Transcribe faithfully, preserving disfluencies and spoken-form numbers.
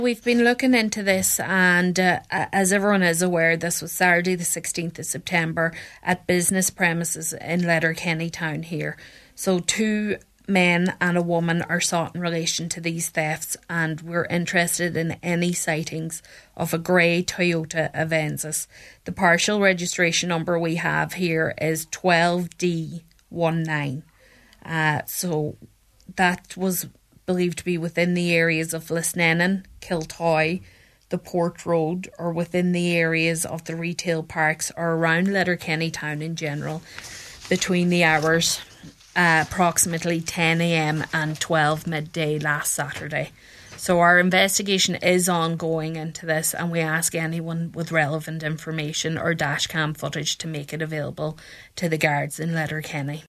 We've been looking into this, and uh, as everyone is aware, this was Saturday the sixteenth of September at business premises in Letterkenny town here. So two men and a woman are sought in relation to these thefts, and we're interested in any sightings of a grey Toyota Avensis. The partial registration number we have here is twelve D nineteen. Uh, so that was believed to be within the areas of Lisnenin, Kiltoy, the Port Road, or within the areas of the retail parks or around Letterkenny town in general, between the hours uh, approximately ten a m and twelve midday last Saturday. So our investigation is ongoing into this, and we ask anyone with relevant information or dashcam footage to make it available to the guards in Letterkenny.